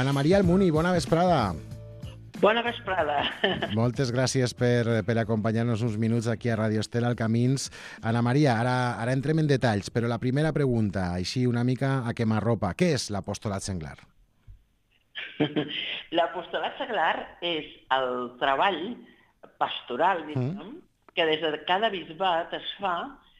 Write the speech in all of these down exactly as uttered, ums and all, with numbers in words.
Ana Maria Almuni, bona vesprada. Bona vesprada. Moltes gràcies per, per acompanyar-nos uns minuts aquí a Radio Estel al Camins. Ana Maria, ara, ara entrem en detalls, però la primera pregunta, així una mica a quemarropa. Què és l'apostolat seglar? L'apostolat seglar és el treball pastoral, diguem, mm. que des de cada bisbat es fa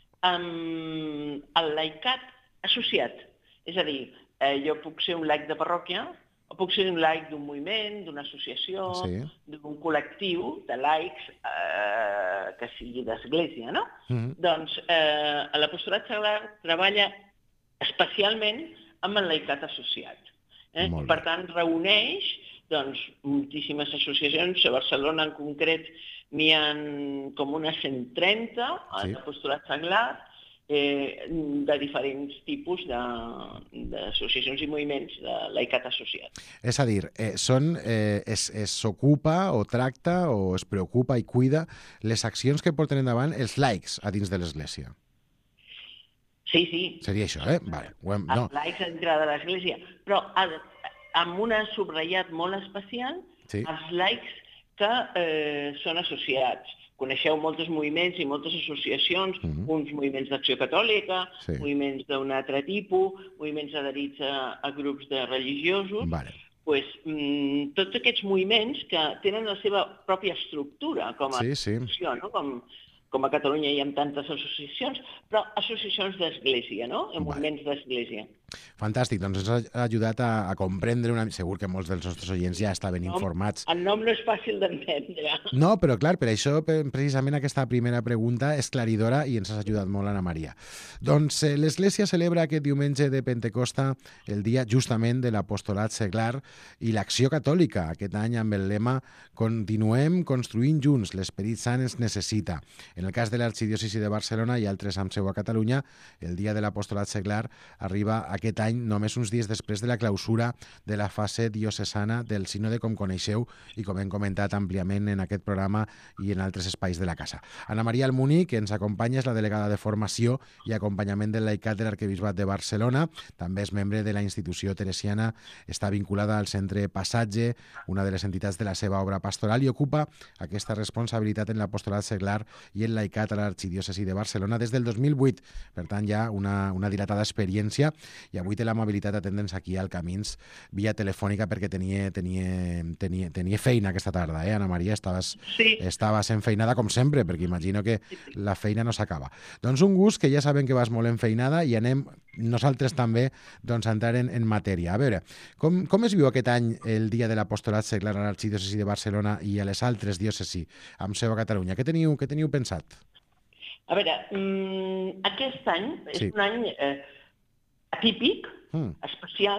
amb el laicat associat. És a dir, eh, jo puc ser un laic de parròquia, o puc ser un laic d'un moviment, d'una associació, sí. d'un col·lectiu de laics eh, que sigui d'església, no? Mm-hmm. Doncs eh, l'apostolat seglar treballa especialment amb el laicat associat. Eh? Per tant, reuneix doncs, moltíssimes associacions. A Barcelona, en concret, n'hi ha com unes cent trenta sí. l'apostolat seglar, Eh, de diferents tipus d'associacions i moviments de laicat associat. És a dir, eh, són, eh, es, es s'ocupa o tracta o es preocupa i cuida les accions que porten endavant els laics a dins de l'Església. Sí, sí. Seria això, eh? Vale. Hem, no. Els laics dintre de l'Església, però amb una subratllat molt especial, sí. els laics que eh, són associats. Coneixeu molts moviments i moltes associacions, uh-huh. uns moviments d'acció catòlica, sí. moviments d'un altre tipus, moviments adherits a, a grups de religiosos. Vale. Pues, mm, tots aquests moviments que tenen la seva pròpia estructura com a sí, sí. associació, no? com, com a Catalunya hi ha tantes associacions, però associacions d'església, no? En moviments vale. d'església. Fantàstic, doncs ens ha ajudat a, a comprendre una... Segur que molts dels nostres oients ja estaven el nom, informats. El nom no és fàcil d'entendre. No, però clar, per això precisament aquesta primera pregunta és claridora i ens has ajudat molt, Ana Maria. Doncs eh, l'Església celebra aquest diumenge de Pentecosta el dia justament de l'apostolat seglar i l'acció catòlica, aquest any amb el lema Continuem construint junts, l'Esperit Sant ens necessita. En el cas de l'Arxidiòcesi de Barcelona i altres amb seu a Catalunya, el dia de l'apostolat seglar arriba aquest any només uns dies després de la clausura de la fase diocesana del sínode, com coneixeu i com hem comentat àmpliament en aquest programa i en altres espais de la casa. Ana Maria Almuni, que ens acompanya, és la delegada de formació i acompanyament del laicat de l'Arquebisbat de Barcelona, també és membre de la institució teresiana, està vinculada al Centre Passatge, una de les entitats de la seva obra pastoral, i ocupa aquesta responsabilitat en l'apostolat seglar i el laicat a l'Arxidiòcesi de Barcelona des del dos mil vuit. Per tant, ja una, una dilatada experiència, i avui té l'amabilitat d'atendre'ns aquí al Camins via telefònica perquè tenia, tenia, tenia, tenia feina aquesta tarda, eh, Ana Maria? Estaves, sí. estaves enfeinada com sempre, perquè imagino que la feina no s'acaba. Doncs un gust, que ja saben que vas molt enfeinada, i anem nosaltres també doncs, a entrar en, en matèria. A veure, com, com es viu aquest any el dia de l'apostolat seglar a l'Arxidiòcesi de Barcelona i a les altres diòcesis amb seu a Catalunya? Què teniu, què teniu pensat? A veure, mmm, aquest any és sí. un any eh, atípic, mm. especial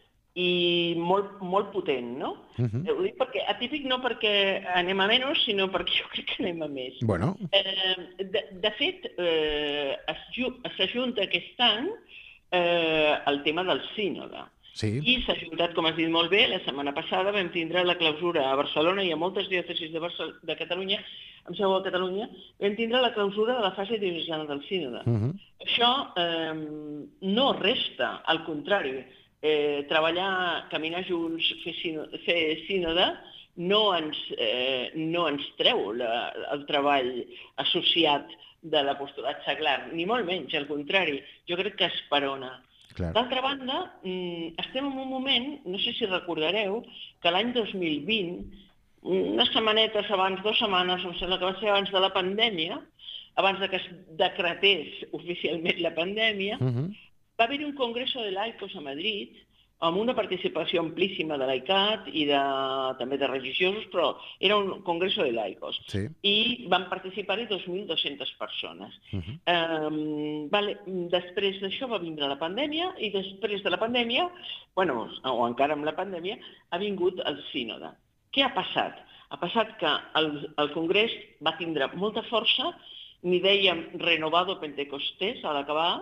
i molt, molt potent, no? Uh-huh. Ho dic perquè atípic no perquè anem a menys, sinó perquè jo crec que anem a més. Bueno. Eh, de, de fet, eh, s'ajunta aquest any eh, el tema del sínode. Sí. I s'ha ajuntat, com has dit molt bé, la setmana passada vam tindre la clausura a Barcelona i a moltes diòcesis de, Barcel de Catalunya, amb seu a Catalunya, vam tindre la clausura de la fase diocesana del sínode. Uh-huh. Això eh, no resta, al contrari, eh, treballar, caminar junts, fer, sínode, fer sínode, no ens, eh, no ens treu la, el treball associat de l'apostolat seglar, ni molt menys, al contrari, jo crec que esperona. D'altra banda, estem en un moment, no sé si recordareu, que l'any dos mil vint, unes setmanetes abans, dues setmanes, em sembla que va ser abans de la pandèmia, abans de que es decretés oficialment la pandèmia, uh-huh. va haver-hi un congreso de laicos a Madrid, amb una participació amplíssima de laicat i de, també de religiosos, però era un congreso de laicos. Sí. I van participar-hi dos mil dues-centes persones. Uh-huh. um, vale, després d'això va vindre la pandèmia, i després de la pandèmia, bueno, o encara amb la pandèmia, ha vingut el sínode. Què ha passat? Ha passat que el, el congrés va tindre molta força, n'hi dèiem renovado Pentecostés a l'acabar,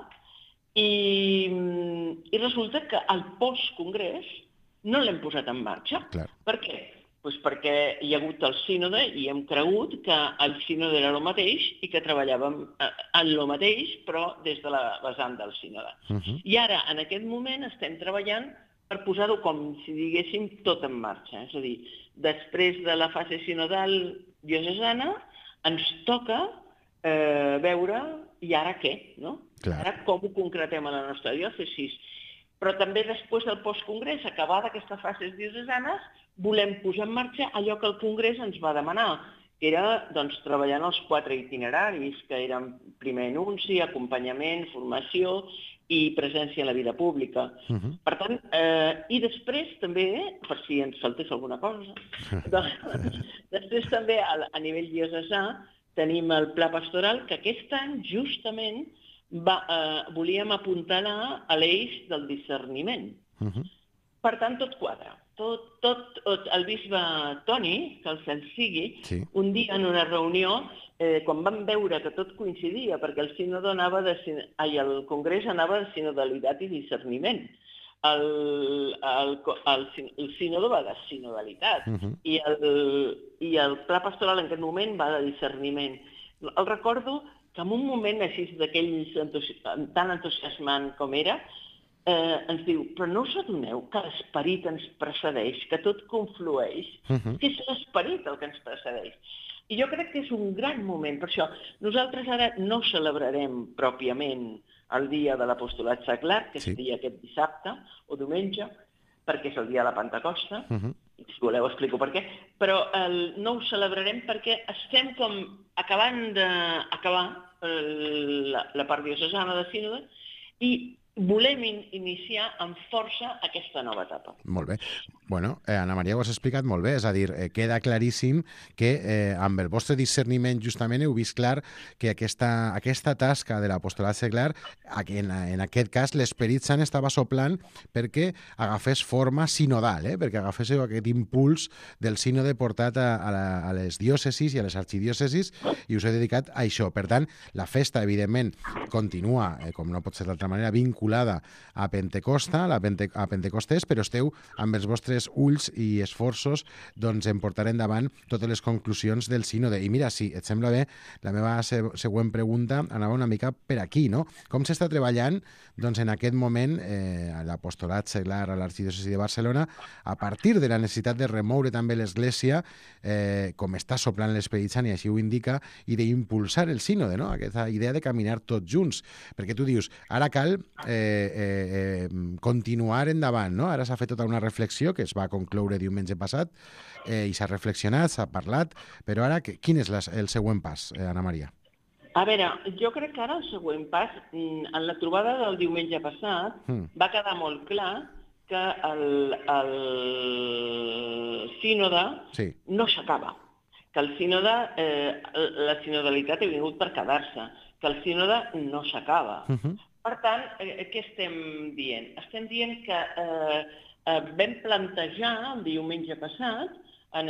I, i resulta que el post-congrés no l'hem posat en marxa. Clar. Per què? Pues perquè hi ha hagut el sínode i hem cregut que el sínode era el mateix i que treballàvem en el mateix, però des de la vessant del sínode. Uh-huh. I ara, en aquest moment, estem treballant per posar-ho, com si diguéssim, tot en marxa. És a dir, després de la fase sinodal diocesana, ens toca eh, veure i ara què, no? Clar. Ara com ho concretem a la nostra diòcesis. Però també després del postcongrés, acabada aquesta fase diocesanes, volem posar en marxa allò que el Congrés ens va demanar, que era doncs, treballar en els quatre itineraris, que eren primer anunci, acompanyament, formació i presència a la vida pública. Uh -huh. Per tant, eh, i després també, per si ens faltés alguna cosa, doncs, després també a, a nivell diocesà tenim el pla pastoral, que aquest any justament va, eh, volíem apuntalar a l'eix del discerniment. Uh -huh. Per tant, tot quadra. Tot, tot, tot, el bisbe Toni, que el cel sigui, sí. Un dia en una reunió, eh, quan vam veure que tot coincidia, perquè el sínodo anava de, ai, el congrés anava de sinodalitat i discerniment. El, el, el, el sínodo va de sinodalitat uh -huh. i, el, i el pla pastoral en aquest moment va de discerniment. El recordo que en un moment així d'aquells entusi tan entusiasmant com era, Eh, ens diu, però no us adoneu que l'esperit ens precedeix, que tot conflueix, uh-huh. que és l'esperit el que ens precedeix. I jo crec que és un gran moment, per això nosaltres ara no celebrarem pròpiament el dia de l'apostolat seglar, que sí. seria aquest dissabte o diumenge, perquè és el dia de la Pentecosta, uh-huh. si voleu explico per què, però el, no ho celebrarem perquè estem com acabant d'acabar la, la part diocesana de sínode i volem in iniciar amb força aquesta nova etapa. Molt bé. Bueno, eh, Anna Maria, ho has explicat molt bé, és a dir, eh, queda claríssim que eh, amb el vostre discerniment justament heu vist clar que aquesta, aquesta tasca de l'apostolat seglar, en, en aquest cas l'Esperit Sant estava soplant perquè agafés forma sinodal, eh? perquè agaféssiu aquest impuls del sínode portat a, a, la, a les diòcesis i a les arxidiòcesis i us he dedicat a això. Per tant, la festa, evidentment, continua, eh, com no pot ser d'altra manera, vinculada a Pentecosta, a, Pente, a Pentecostés, però esteu amb els vostres ulls i esforços doncs, en portar endavant totes les conclusions del sínode. I mira, si et sembla bé, la meva següent pregunta anava una mica per aquí, no? Com s'està treballant doncs, en aquest moment eh, l'apostolat seglar a l'arxidiòcesi de Barcelona a partir de la necessitat de remoure també l'Església, eh, com està soplant l'Esperit Sant, i així ho indica, i d'impulsar el sínode, no? Aquesta idea de caminar tots junts. Perquè tu dius, ara cal eh, eh, eh, continuar endavant, no? Ara s'ha fet tota una reflexió que es va concloure diumenge passat eh, i s'ha reflexionat, s'ha parlat, però ara quin és la, el següent pas, eh, Anna Maria? A veure, jo crec que ara el següent pas, en la trobada del diumenge passat, mm. va quedar molt clar que el, el sínode sí. no s'acaba, que el sínode, eh, la sinodalitat ha vingut per quedar-se, que el sínode no s'acaba. Uh -huh. Per tant, eh, què estem dient? Estem dient que eh, eh, vam plantejar el diumenge passat en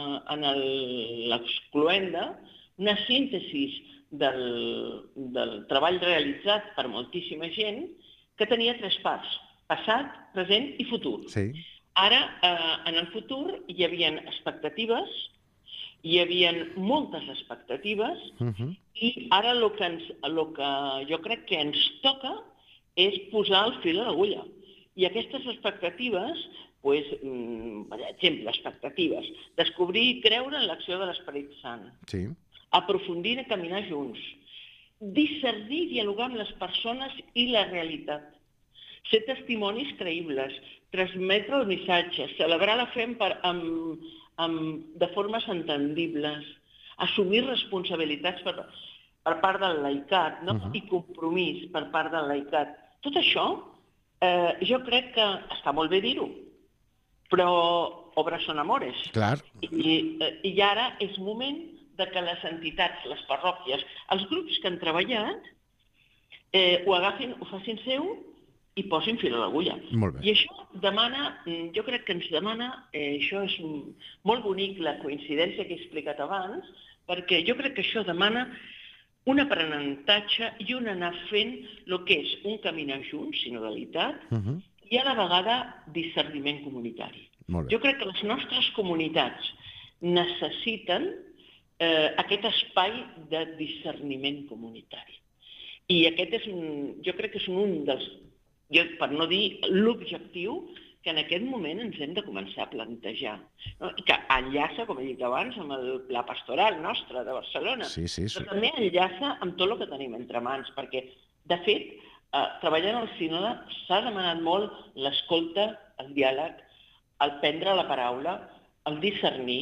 l'excloenda una síntesi del, del treball realitzat per moltíssima gent que tenia tres parts, passat, present i futur. Sí. Ara, eh, en el futur, hi havia expectatives, hi havia moltes expectatives, uh-huh. i ara el que, ens, el que jo crec que ens toca és posar el fil a l'agulla. I aquestes expectatives, pues, per exemple, expectatives, descobrir i creure en l'acció de l'Esperit Sant, sí. aprofundir i caminar junts, discernir i dialogar amb les persones i la realitat, ser testimonis creïbles, transmetre el missatge, celebrar la fe amb, amb, amb, de formes entendibles, assumir responsabilitats per, per part del laicat, no? uh-huh. i compromís per part del laicat. Tot això, eh, jo crec que està molt bé dir-ho, però obras son amores. Clar. I, I ara és moment de que les entitats, les parròquies, els grups que han treballat, eh, ho agafin, ho facin seu i posin fil a l'agulla. I això demana, jo crec que ens demana, eh, això és molt bonic, la coincidència que he explicat abans, perquè jo crec que això demana un aprenentatge i un anar fent el que és un caminar junts, sinodalitat, uh-huh. i a la vegada discerniment comunitari. Jo crec que les nostres comunitats necessiten eh, aquest espai de discerniment comunitari. I aquest és un, jo crec que és un dels, jo, per no dir l'objectiu que en aquest moment ens hem de començar a plantejar. No? I que enllaça, com he dit abans, amb el pla pastoral nostre de Barcelona, sí, sí, sí. però també enllaça amb tot el que tenim entre mans, perquè, de fet, eh, treballant al sínode s'ha demanat molt l'escolta, el diàleg, el prendre la paraula, el discernir.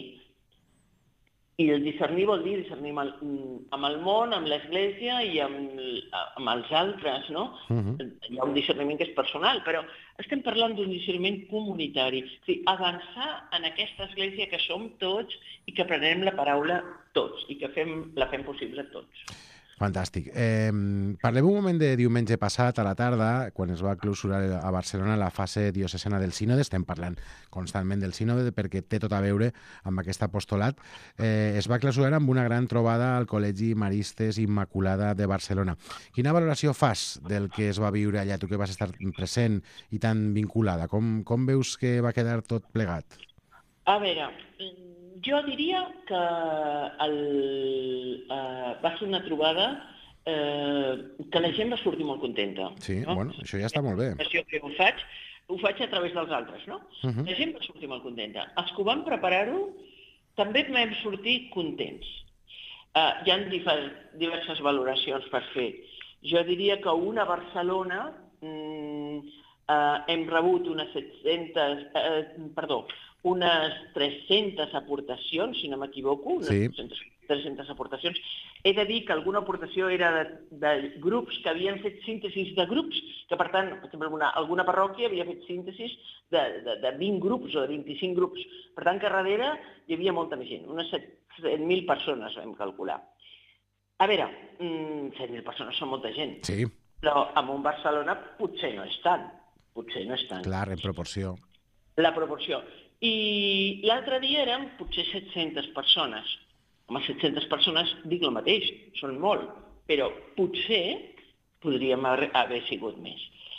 I el discernir vol dir discernir amb el, amb el món, amb l'Església i amb, amb els altres, no? Uh-huh. Hi ha un discerniment que és personal, però estem parlant d'un discerniment comunitari. O sigui, avançar en aquesta Església que som tots i que prenem la paraula tots i que fem, la fem possible tots. Fantàstic. Eh, parlem un moment de diumenge passat a la tarda, quan es va clausurar a Barcelona la fase diocesana del sínode. Estem parlant constantment del sínode perquè té tot a veure amb aquest apostolat. Eh, es va clausurar amb una gran trobada al Col·legi Maristes Immaculada de Barcelona. Quina valoració fas del que es va viure allà, tu que vas estar present i tan vinculada? Com, com veus que va quedar tot plegat? A veure, jo diria que el, uh, va ser una trobada uh, que la gent va sortir molt contenta. Sí, no? Bueno, això ja està molt bé. Que ho faig, ho faig a través dels altres, no? Uh-huh. La gent va sortir molt contenta. Els que ho van preparar-ho també vam sortir contents. Uh, hi ha diverses valoracions per fer. Jo diria que una Barcelona um, uh, hem rebut unes set-centes, uh, perdó, unes tres-centes aportacions, si no m'equivoco, unes sí. tres-centes aportacions. He de dir que alguna aportació era de, de grups que havien fet síntesis de grups, que per tant, per exemple, alguna, alguna parròquia havia fet síntesis de, de, de vint grups o de vint-i-cinc grups. Per tant, que darrere hi havia molta més gent, unes set mil persones vam calcular. A veure, set mil persones són molta gent, sí. Però en un Barcelona potser no és tant, potser no és tant. Clar, en proporció. La proporció. I l'altre dia eren potser set-centes persones. Home, set-centes persones, dic el mateix, són molt, però potser podríem haver sigut més.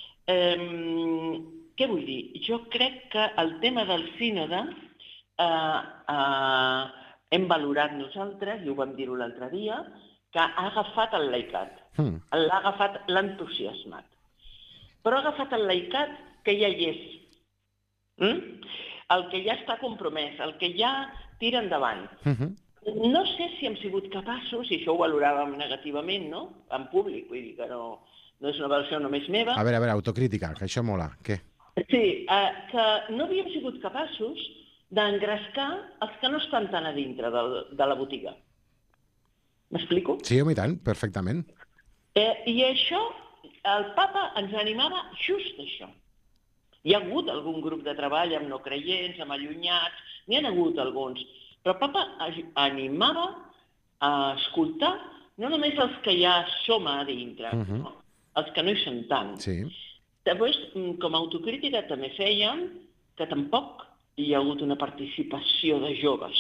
Eh, què vull dir? Jo crec que el tema del sínode eh, eh, hem valorat nosaltres, i ho vam dir l'altre dia, que ha agafat el laicat, mm. l'ha agafat l'entusiasmat. Però ha agafat el laicat que ja hi és. Mm? El que ja està compromès, el que ja tira endavant. Uh-huh. No sé si hem sigut capaços, i això ho valoràvem negativament, no?, en públic, vull dir que no, no és una valoració només meva. A veure, a veure, autocrítica, que això mola, què? Sí, eh, que no havíem sigut capaços d'engrescar els que no estan tan a dintre de, de la botiga. M'explico? Sí, home, i tant, perfectament. Eh, I això, el papa ens animava just això. Hi ha hagut algun grup de treball amb no creients, amb allunyats, n'hi ha hagut alguns. Però el papa animava a escoltar no només els que ja som a dintre, uh-huh. no? Els que no hi són tant. Sí. Després, com a autocrítica, també fèiem que tampoc hi ha hagut una participació de joves.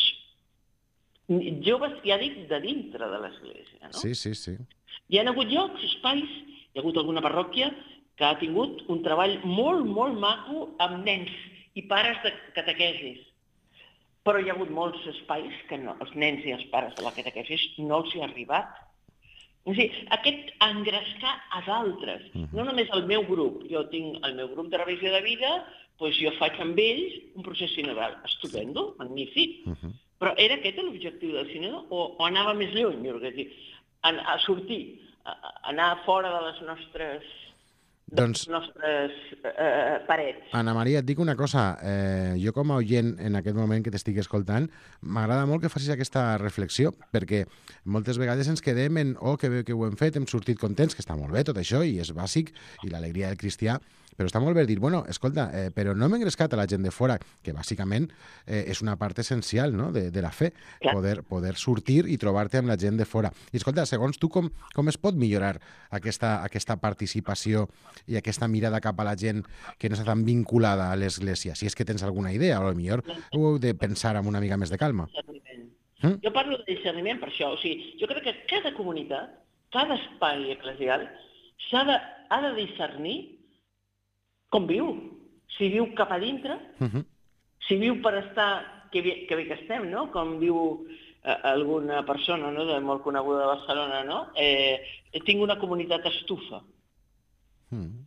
Joves, ja dic, de dintre de l'Església, no? Sí, sí, sí. Hi ha hagut llocs, espais, hi ha hagut alguna parròquia que ha tingut un treball molt, molt maco amb nens i pares de catequesis. Però hi ha hagut molts espais que no, els nens i els pares de la catequesis no els hi ha arribat. O sigui, aquest engrescar a d'altres, uh-huh. no només el meu grup. Jo tinc el meu grup de revisió de vida, doncs jo faig amb ells un procés sinodal. Estupendo, magnífic. Uh-huh. Però era aquest l'objectiu del sínode o, o anava més lluny? És dir, a, a sortir, a, a anar fora de les nostres... de doncs, les nostres eh, parets. Anna Maria, et dic una cosa. Eh, jo com a oient en aquest moment que t'estic escoltant, m'agrada molt que facis aquesta reflexió, perquè moltes vegades ens quedem en oh, que bé que ho hem fet, hem sortit contents, que està molt bé tot això, i és bàsic, i l'alegria del cristià, però està molt bé dir, bueno, escolta, eh, però no hem engrescat a la gent de fora, que bàsicament eh, és una part essencial, no?, de, de la fe, poder, poder sortir i trobar-te amb la gent de fora. I escolta, segons tu, com, com es pot millorar aquesta, aquesta participació i aquesta mirada cap a la gent que no està tan vinculada a l'Església? Si és que tens alguna idea, o potser ho heu de pensar amb una mica més de calma. Mm? Jo parlo de discerniment per això. O sigui, jo crec que cada comunitat, cada espai eclesial, s'ha de, ha de discernir com viu. Si viu cap a dintre, uh-huh. si viu per estar, que bé, que bé que estem, no? Com diu eh, alguna persona, no?, de molt coneguda de Barcelona, no? Eh, tinc una comunitat estufa. Mm.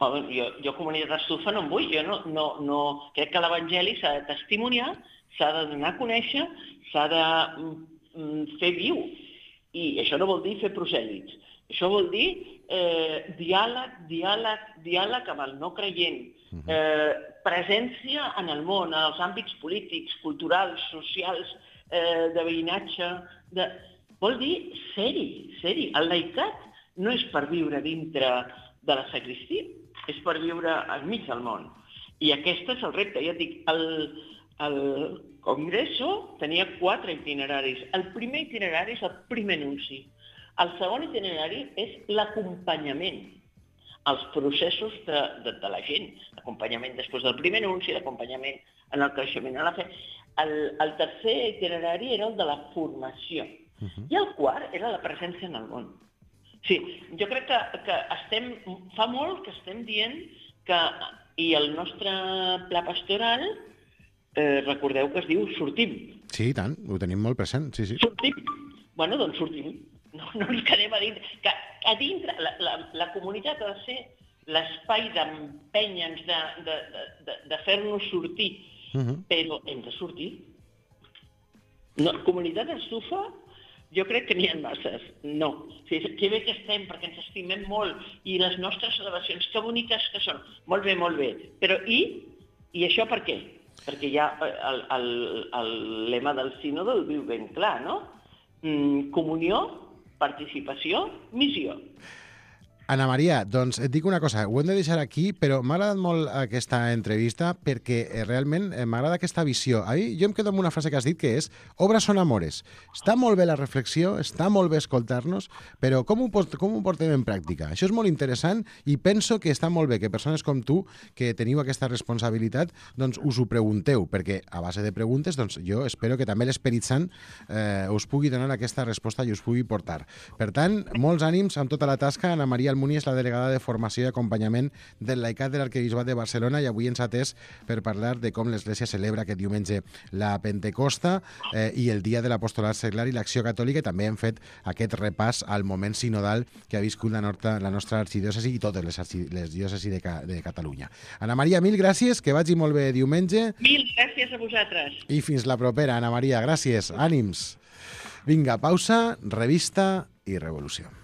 Jo, jo comunitat estufa no en vull, jo no, no, no... crec que l'Evangeli s'ha de testimoniar, s'ha de donar a conèixer, s'ha de mm, fer viu. I això no vol dir fer prosèlits. Això vol dir eh, diàleg, diàleg, diàleg amb el no creient, eh, presència en el món, en els àmbits polítics, culturals, socials, eh, de veïnatge... De... Vol dir ser-hi, ser-hi. El laicat no és per viure dintre de la sagristia, és per viure enmig del món. I aquest és el repte. Ja et dic, el, el Congreso tenia quatre itineraris. El primer itinerari és el primer anunci. El segon itinerari és l'acompanyament als processos de, de, de la gent. L'acompanyament després del primer anunci, l'acompanyament en el creixement a la fe. El, el tercer itinerari era el de la formació. Uh-huh. I el quart era la presència en el món. Sí, jo crec que, que estem, fa molt que estem dient que, i el nostre pla pastoral, eh, recordeu que es diu Sortim. Sí, i tant, ho tenim molt present, sí, sí. Sortim. Bueno, doncs sortim. No, no ens quedem a dintre. Que a dintre, la, la, la comunitat ha de ser l'espai d'empènyer-nos, de, de, de, de fer-nos sortir, uh-huh. Però hem de sortir. No, comunitat estufa, jo crec que n'hi ha masses. No. O sigui, que bé que estem, perquè ens estimem molt, i les nostres celebracions, que boniques que són. Molt bé, molt bé. Però i? I això per què? Perquè ja el, el, el lema del sínode el diu ben clar, no? Mm, comunió, participació, missió. Ana Maria, doncs et dic una cosa, ho hem de deixar aquí, però m'ha agradat molt aquesta entrevista perquè realment m'agrada aquesta visió. A mi, jo em quedo amb una frase que has dit que és obras son amores. Està molt bé la reflexió, està molt bé escoltar-nos, però com ho, com ho portem en pràctica? Això és molt interessant i penso que està molt bé que persones com tu, que teniu aquesta responsabilitat, doncs us ho pregunteu, perquè a base de preguntes doncs jo espero que també l'Esperit Sant eh, us pugui donar aquesta resposta i us pugui portar. Per tant, molts ànims amb tota la tasca. Ana Maria Almuní és la delegada de Formació i Acompanyament del Laicat de l'Arquebisbat de Barcelona i avui ens ha atès per parlar de com l'Església celebra aquest diumenge la Pentecosta eh, i el dia de l'Apostolat Seglar i l'Acció Catòlica. També hem fet aquest repàs al moment sinodal que ha viscut la, norta, la nostra arxidiòcesi i totes les, les diòcesis de, de Catalunya. Ana Maria, mil gràcies, que vagi molt bé diumenge. Mil gràcies a vosaltres. I fins la propera, Ana Maria. Gràcies, ànims. Vinga, pausa, revista i revolució.